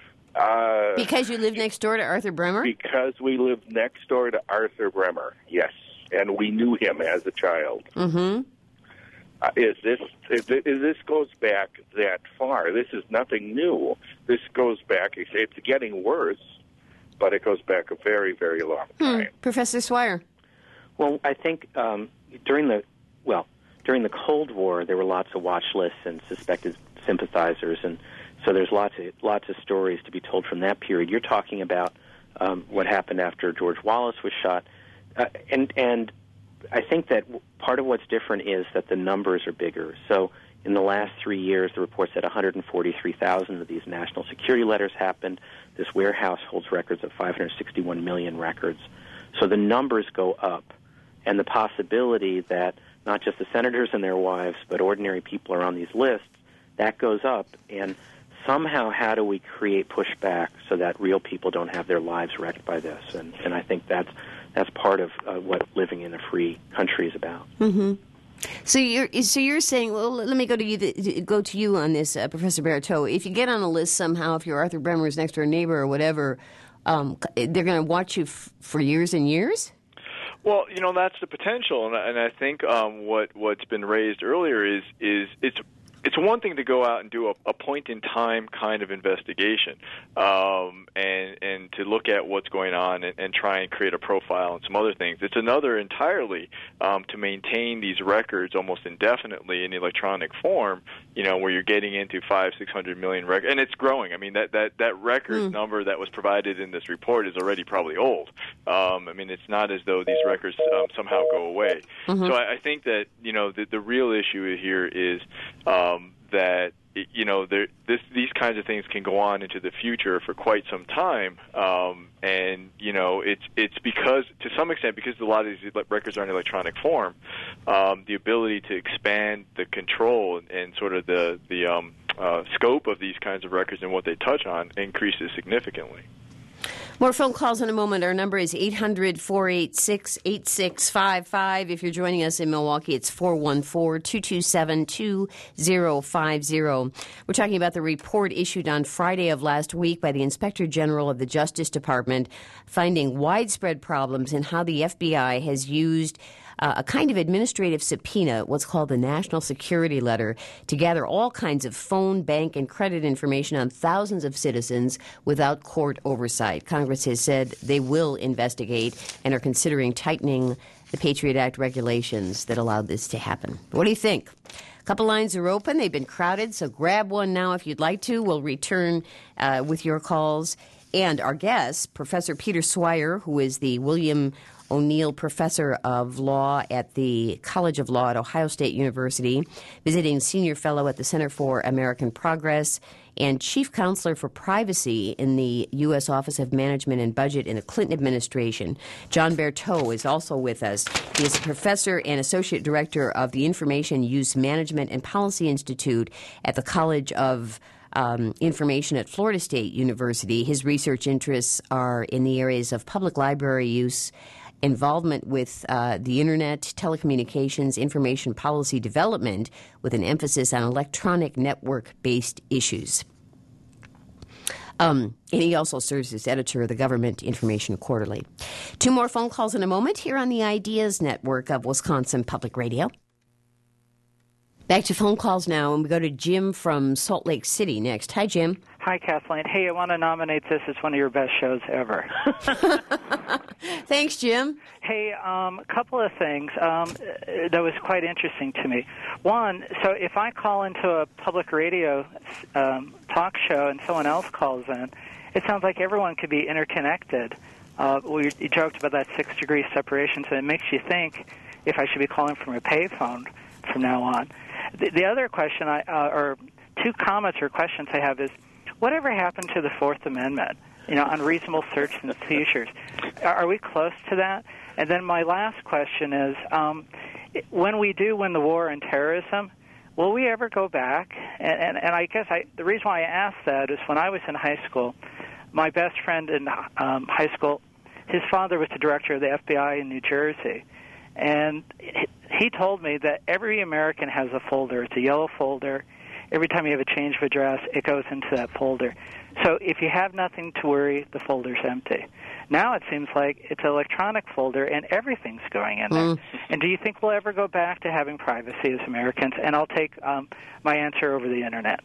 Speaker 10: Uh,
Speaker 1: because you live next door to Arthur Bremer?
Speaker 10: Because we lived next door to Arthur Bremer, yes, and we knew him as a child.
Speaker 1: Mm-hmm.
Speaker 10: Uh, is this is this, is this goes back that far? This is nothing new. This goes back. It's, it's getting worse, but it goes back a very, very long time.
Speaker 1: Hmm. Professor Swire.
Speaker 2: Well, I think um, during the well during the Cold War, there were lots of watch lists and suspected sympathizers, and so there's lots of lots of stories to be told from that period. You're talking about um, what happened after George Wallace was shot, uh, and and I think that part of what's different is that the numbers are bigger. So in the last three years, the report said one hundred forty-three thousand of these national security letters happened. This warehouse holds records of five hundred sixty-one million records. So the numbers go up, and the possibility that not just the senators and their wives, but ordinary people are on these lists, that goes up. And somehow, how do we create pushback so that real people don't have their lives wrecked by this? And, and I think that's that's part of uh, what living in a free country is about.
Speaker 1: Mm-hmm. So you're so you're saying, well, let me go to you go to you on this, uh, Professor Berto. If you get on a list somehow, if you're Arthur Bremer's next door neighbor or whatever, um, they're going to watch you f- for years and years?
Speaker 3: Well, you know, that's the potential, and, and I think um, what what's been raised earlier is is it's. It's one thing to go out and do a, a point-in-time kind of investigation, um, and and to look at what's going on and, and try and create a profile and some other things. It's another entirely um, to maintain these records almost indefinitely in electronic form. You know, where you're getting into five, six hundred million records, and it's growing. I mean, that that that record mm. number that was provided in this report is already probably old. Um, I mean, it's not as though these records um, somehow go away. Mm-hmm. So I, I think that you know the the real issue here is. Um, that you know there, this, these kinds of things can go on into the future for quite some time, um, and you know it's it's because to some extent because a lot of these records are in electronic form, um, the ability to expand the control and, and sort of the the um, uh, scope of these kinds of records and what they touch on increases significantly.
Speaker 1: More phone calls in a moment. Our number is eight hundred, four eight six, eight six five five. If you're joining us in Milwaukee, it's four one four, two two seven, two zero five zero. We're talking about the report issued on Friday of last week by the Inspector General of the Justice Department, finding widespread problems in how the F B I has used Uh, a kind of administrative subpoena, what's called the National Security Letter, to gather all kinds of phone, bank, and credit information on thousands of citizens without court oversight. Congress has said they will investigate and are considering tightening the Patriot Act regulations that allowed this to happen. What do you think? A couple lines are open. They've been crowded, so grab one now if you'd like to. We'll return uh, with your calls. And our guest, Professor Peter Swire, who is the William O'Neill Professor of Law at the College of Law at Ohio State University, visiting Senior Fellow at the Center for American Progress, and Chief Counselor for Privacy in the U S Office of Management and Budget in the Clinton administration. John Berto is also with us. He is a professor and associate director of the Information Use Management and Policy Institute at the College of Um, information at Florida State University. His research interests are in the areas of public library use, involvement with uh, the Internet, telecommunications, information policy development, with an emphasis on electronic network-based issues. Um, and he also serves as editor of the Government Information Quarterly. Two more phone calls in a moment here on the Ideas Network of Wisconsin Public Radio. Back to phone calls now, and we go to Jim from Salt Lake City next. Hi, Jim.
Speaker 11: Hi, Kathleen. Hey, I want to nominate this as one of your best shows ever.
Speaker 1: Thanks, Jim.
Speaker 11: Hey, um, a couple of things um, that was quite interesting to me. One, so if I call into a public radio um, talk show and someone else calls in, it sounds like everyone could be interconnected. Uh, we you joked about that six-degree separation, so it makes you think if I should be calling from a payphone from now on. The, the other question, I, uh, or two comments or questions I have is, whatever happened to the Fourth Amendment, you know, on reasonable search and seizures? Are, are we close to that? And then my last question is, um, when we do win the war on terrorism, will we ever go back? And, and, and I guess I, the reason why I ask that is when I was in high school, my best friend in um, high school, his father was the director of the F B I in New Jersey. And he told me that every American has a folder. It's a yellow folder. Every time you have a change of address, it goes into that folder. So if you have nothing to worry, the folder's empty. Now it seems like it's an electronic folder, and everything's going in there. Mm. And do you think we'll ever go back to having privacy as Americans? And I'll take um, my answer over the Internet.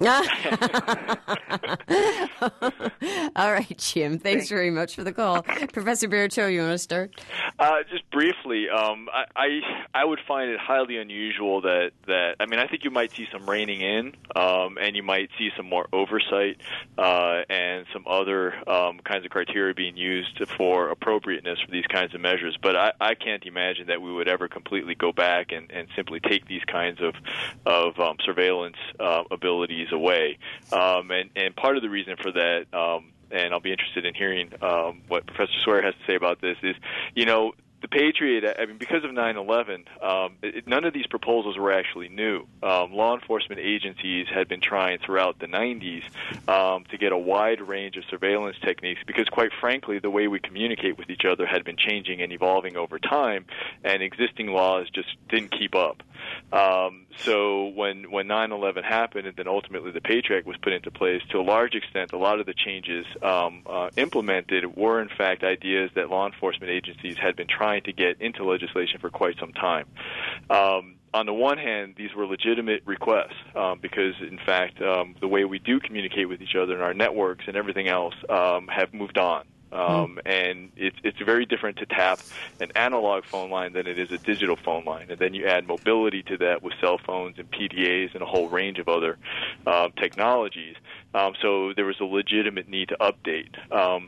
Speaker 1: All right, Jim. Thanks, Thanks very much for the call. Professor Baracho, you want to start?
Speaker 3: Uh, just briefly, um, I, I I would find it highly unusual that, that I mean, I think you might see some reining in, um, and you might see some more oversight uh, and some other um, kinds of criteria being used for appropriateness for these kinds of measures. But I, I can't imagine that we would ever completely go back and, and simply take these kinds of of um, surveillance uh, abilities away. Um, and, and part of the reason for that, um, and I'll be interested in hearing um, what Professor Swear has to say about this, is, you know, the Patriot, I mean, because of nine eleven, um, it, none of these proposals were actually new. Um, law enforcement agencies had been trying throughout the nineties um, to get a wide range of surveillance techniques because, quite frankly, the way we communicate with each other had been changing and evolving over time, and existing laws just didn't keep up. Um, so when when nine eleven happened and then ultimately the Patriot Act was put into place, to a large extent, a lot of the changes um, uh, implemented were, in fact, ideas that law enforcement agencies had been trying to get into legislation for quite some time. Um, on the one hand, these were legitimate requests um, because, in fact, um, the way we do communicate with each other in our networks and everything else um, have moved on. Um, and it's it's very different to tap an analog phone line than it is a digital phone line. And then you add mobility to that with cell phones and P D As and a whole range of other uh, technologies. Um, so there was a legitimate need to update. Um,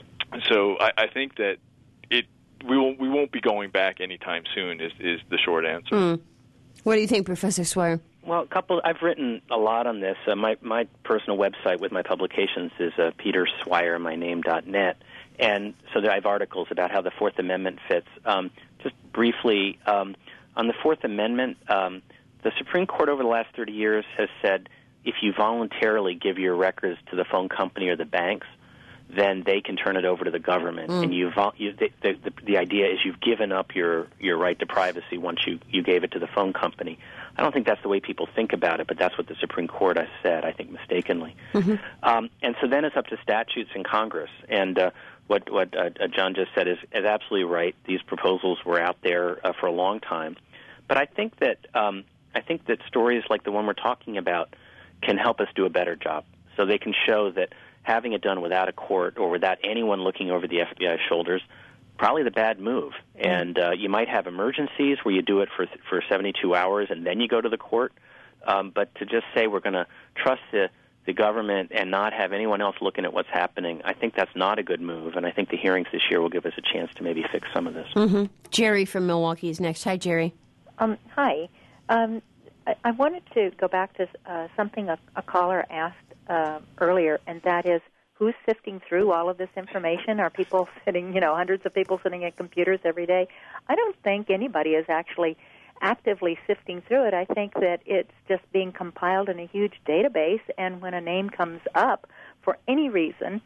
Speaker 3: so I, I think that it we won't we won't be going back anytime soon. Is is the short answer.
Speaker 1: Mm. What do you think, Professor Swire?
Speaker 2: Well, a couple. I've written a lot on this. Uh, my my personal website with my publications is uh, peter swire my name dot net, and so there I have articles about how the Fourth Amendment fits. Um, just briefly, um, on the Fourth Amendment, um, the Supreme Court over the last thirty years has said if you voluntarily give your records to the phone company or the banks, then they can turn it over to the government. Mm. And you, you the, the, the idea is you've given up your, your right to privacy once you, you gave it to the phone company. I don't think that's the way people think about it, but that's what the Supreme Court has said, I think mistakenly. Mm-hmm. Um, and so then it's up to statutes in Congress. And uh, what, what uh, John just said is, is absolutely right. These proposals were out there uh, for a long time. But I think that um, I think that stories like the one we're talking about can help us do a better job. So they can show that having it done without a court or without anyone looking over the F B I's shoulders, probably the bad move. And uh, you might have emergencies where you do it for for seventy-two hours and then you go to the court. Um, but to just say we're going to trust the, the government and not have anyone else looking at what's happening, I think that's not a good move. And I think the hearings this year will give us a chance to maybe fix some of this.
Speaker 1: Mm-hmm. Jerry from Milwaukee is next. Hi, Jerry.
Speaker 12: Um, hi. Um, I, I wanted to go back to uh, something a, a caller asked Uh, earlier, and that is, who's sifting through all of this information? Are people sitting, you know, hundreds of people sitting at computers every day? I don't think anybody is actually actively sifting through it. I think that it's just being compiled in a huge database, and when a name comes up for any reason,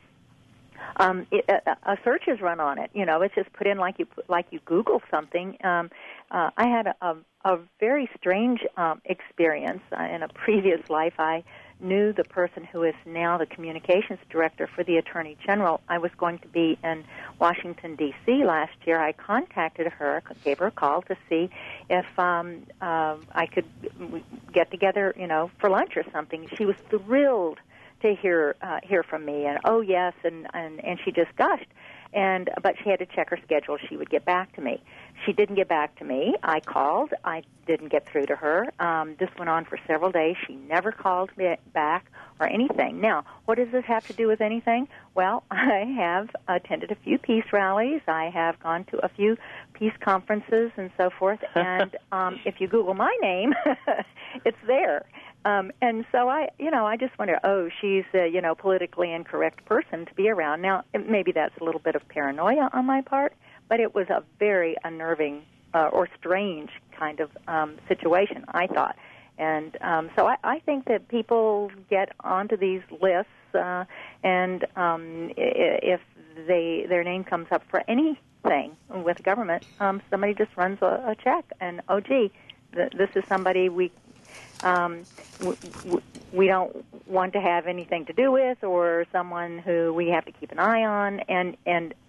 Speaker 12: um, it, a, a search is run on it. You know, it's just put in like you like you Google something. Um, uh, I had a, a, a very strange um, experience uh, in a previous life. I knew the person who is now the communications director for the Attorney General. I was going to be in Washington, D C last year. I contacted her, gave her a call to see if um, uh, I could get together, you know, for lunch or something. She was thrilled to hear uh, hear from me, and oh yes, and, and and she just gushed. And but she had to check her schedule. She would get back to me. She didn't get back to me. I called. I didn't get through to her. Um, this went on for several days. She never called me back or anything. Now, what does this have to do with anything? Well, I have attended a few peace rallies. I have gone to a few peace conferences and so forth. And um, if you Google my name, it's there. Um, and so I, you know, I just wonder, oh, she's a, you know, politically incorrect person to be around. Now, maybe that's a little bit of paranoia on my part, but it was a very unnerving uh, or strange kind of um, situation, I thought. And um, so I, I think that people get onto these lists, uh, and um, if they their name comes up for anything with government, um, somebody just runs a, a check, and, oh, gee, th- this is somebody we Um, w- we don't want to have anything to do with, or someone who we have to keep an eye on, and, and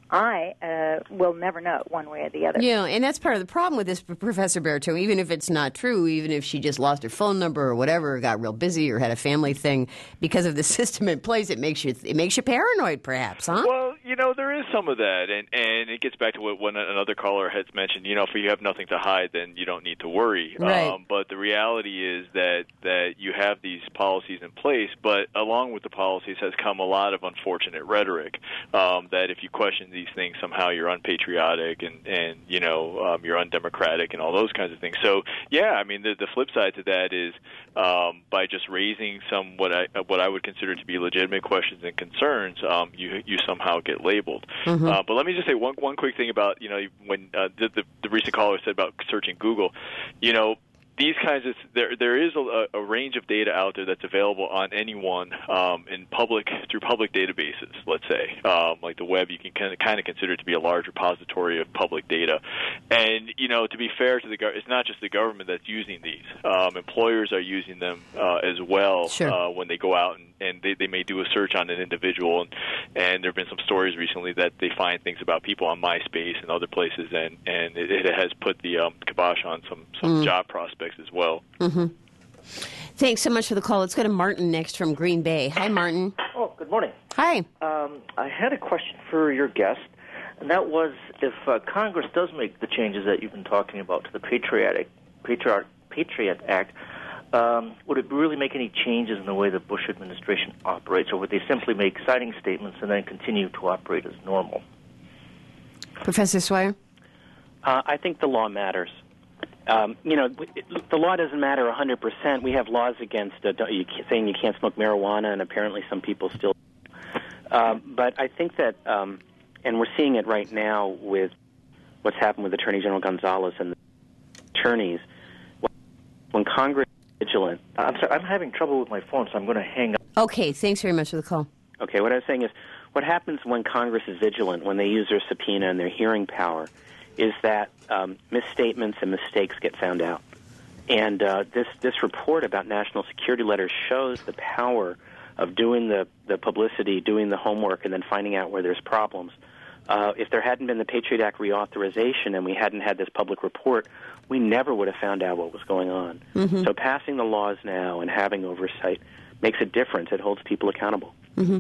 Speaker 12: I uh, will never know one way or the other.
Speaker 1: Yeah, and that's part of the problem with this, Professor Berto. Even if it's not true, even if she just lost her phone number or whatever, or got real busy or had a family thing, because of the system in place, it makes you it makes you paranoid, perhaps, huh?
Speaker 3: Well, you know, there is some of that, and and it gets back to what one another caller has mentioned. You know, if you have nothing to hide, then you don't need to worry.
Speaker 1: Right.
Speaker 3: Um, but the reality is that that you have these policies in place, but along with the policies has come a lot of unfortunate rhetoric. Um, that if you question these things, somehow you're unpatriotic and, and you know, um, you're undemocratic and all those kinds of things. So, yeah, I mean, the, the flip side to that is um, by just raising some what I what I would consider to be legitimate questions and concerns, um, you you somehow get labeled. Mm-hmm. Uh, but let me just say one one quick thing about, you know, when uh, the, the the recent caller said about searching Google, you know. These kinds of there there is a, a range of data out there that's available on anyone um, in public through public databases. Let's say um, like the web, you can kind of kind of consider it to be a large repository of public data. And you know, to be fair to the government, it's not just the government that's using these. Um, employers are using them uh, as well.
Speaker 1: Sure.
Speaker 3: uh, when they go out and, and they, they may do a search on an individual. And, and there have been some stories recently that they find things about people on MySpace and other places, and and it, it has put the um, kibosh on some some mm. job prospects as well.
Speaker 1: Mm-hmm. Thanks so much for the call. Let's go to Martin next from Green Bay. Hi, Martin.
Speaker 13: Oh, good morning.
Speaker 1: Hi.
Speaker 13: Um, I had a question for your guest, and that was if uh, Congress does make the changes that you've been talking about to the Patriotic, Patriot, Patriot Act, um, would it really make any changes in the way the Bush administration operates, or would they simply make signing statements and then continue to operate as normal?
Speaker 1: Professor Swire?
Speaker 2: Uh, I think the law matters. Um, you know, the law doesn't matter one hundred percent. We have laws against uh, you, saying you can't smoke marijuana, and apparently some people still. Um, but I think that, um, and we're seeing it right now with what's happened with Attorney General Gonzalez and the attorneys. When Congress is vigilant.
Speaker 13: I'm sorry, I'm having trouble with my phone, so I'm going to hang up.
Speaker 1: Okay, thanks very much for the call.
Speaker 2: Okay, what I was saying is, what happens when Congress is vigilant, when they use their subpoena and their hearing power, is that um, misstatements and mistakes get found out. And uh, this this report about national security letters shows the power of doing the, the publicity, doing the homework, and then finding out where there's problems. Uh, if there hadn't been the Patriot Act reauthorization and we hadn't had this public report, we never would have found out what was going on. Mm-hmm. So passing the laws now and having oversight makes a difference. It holds people accountable.
Speaker 1: Mm-hmm.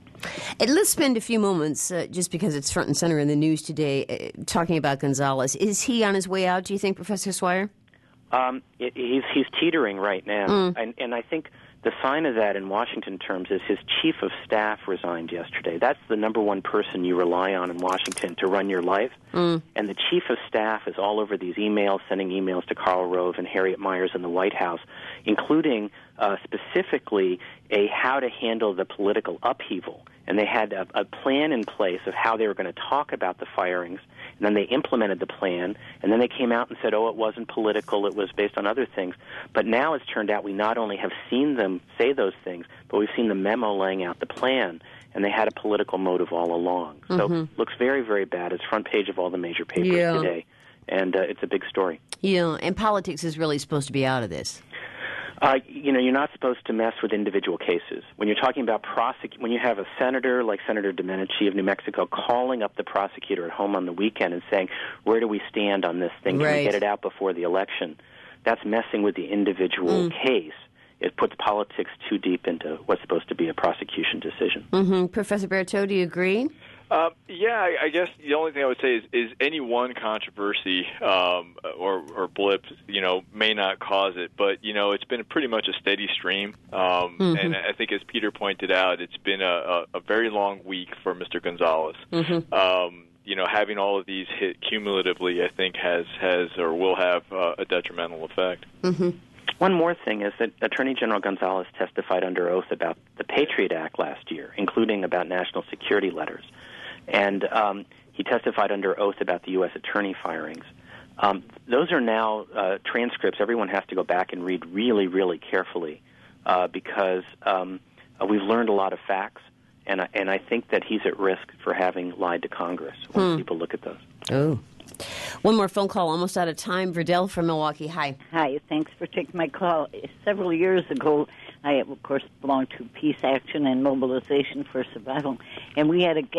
Speaker 1: And let's spend a few moments, uh, just because it's front and center in the news today, uh, talking about Gonzalez. Is he on his way out, do you think, Professor Swire?
Speaker 2: Um, it, he's he's teetering right now, mm. and and I think the sign of that in Washington terms is his chief of staff resigned yesterday. That's the number one person you rely on in Washington to run your life, mm. and the chief of staff is all over these emails, sending emails to Karl Rove and Harriet Miers in the White House, including uh, specifically a how to handle the political upheaval. And they had a, a plan in place of how they were going to talk about the firings, and then they implemented the plan, and then they came out and said, oh, it wasn't political, it was based on other things. But now it's turned out we not only have seen them say those things, but we've seen the memo laying out the plan, and they had a political motive all along. So
Speaker 1: mm-hmm.
Speaker 2: it looks very, very bad. It's front page of all the major papers
Speaker 1: yeah.
Speaker 2: today, and uh, it's a big story.
Speaker 1: Yeah, and politics is really supposed to be out of this.
Speaker 2: Uh, you know, you're not supposed to mess with individual cases. When you're talking about prosec- when you have a senator like Senator Domenici of New Mexico calling up the prosecutor at home on the weekend and saying, where do we stand on this thing? Can
Speaker 1: right.
Speaker 2: we get it out before the election? That's messing with the individual mm. case. It puts politics too deep into what's supposed to be a prosecution decision.
Speaker 1: Mm-hmm. Professor Berto, do you agree?
Speaker 3: Uh, yeah, I, I guess the only thing I would say is, is any one controversy um, or, or blip, you know, may not cause it, but you know, it's been pretty much a steady stream. Um, mm-hmm. And I think, as Peter pointed out, it's been a, a, a very long week for Mister Gonzalez. Mm-hmm. Um, you know, having all of these hit cumulatively, I think, has has or will have uh, a detrimental effect.
Speaker 1: Mm-hmm.
Speaker 2: One more thing is that Attorney General Gonzalez testified under oath about the Patriot Act last year, including about national security letters. And um, he testified under oath about the U S attorney firings. Um, those are now uh, transcripts. Everyone has to go back and read really, really carefully uh, because um, uh, we've learned a lot of facts, and I, and I think that he's at risk for having lied to Congress when hmm. people look at those.
Speaker 1: Oh. One more phone call, almost out of time. Verdell from Milwaukee. Hi.
Speaker 14: Hi, thanks for taking my call. Several years ago, I, of course, belonged to Peace Action and Mobilization for Survival, and we had a guest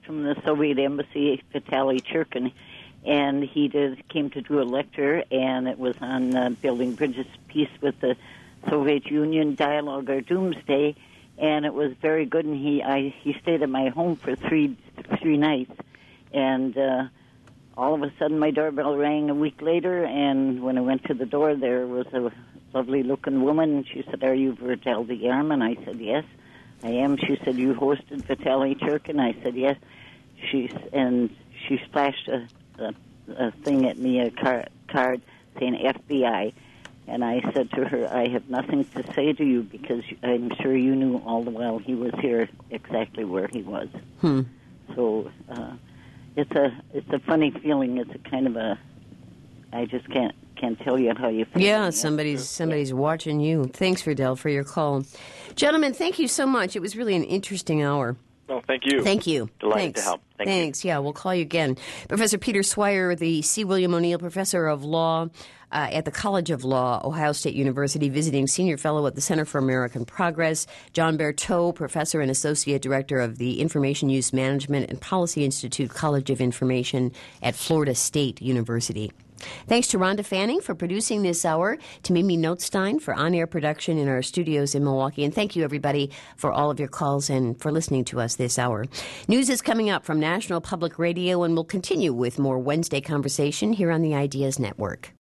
Speaker 14: from the Soviet embassy, Vitaly Churkin, and he did came to do a lecture, and it was on uh, building bridges to peace with the Soviet Union, dialogue or doomsday, and it was very good. And he I he stayed at my home for three three nights, and uh, all of a sudden my doorbell rang a week later, and when I went to the door, there was a lovely-looking woman, and she said, "Are you Vitaly the Airman?" I said, "Yes, I am." She said, "You hosted Vitaly Churkin?" I said, "Yes." She's and she splashed a, a, a thing at me, a car, card saying F B I. And I said to her, "I have nothing to say to you because I'm sure you knew all the while he was here exactly where he was."
Speaker 1: Hmm.
Speaker 14: So uh, it's a it's a funny feeling. It's a kind of a I just can't can't tell you how you feel.
Speaker 1: Yeah, somebody's somebody's watching you. Thanks, Verdell, for your call, gentlemen. Thank you so much. It was really an interesting hour.
Speaker 3: Well, thank you.
Speaker 1: Thank you.
Speaker 2: Delighted
Speaker 1: Thanks.
Speaker 2: to help. Thank
Speaker 1: Thanks. You. Yeah, we'll call you again. Professor Peter Swire, the C. William O'Neill Professor of Law uh, at the College of Law, Ohio State University, visiting Senior Fellow at the Center for American Progress. John Berteau, Professor and Associate Director of the Information Use Management and Policy Institute, College of Information at Florida State University. Thanks to Rhonda Fanning for producing this hour, to Mimi Notstein for on-air production in our studios in Milwaukee, and thank you, everybody, for all of your calls and for listening to us this hour. News is coming up from National Public Radio, and we'll continue with more Wednesday conversation here on the Ideas Network.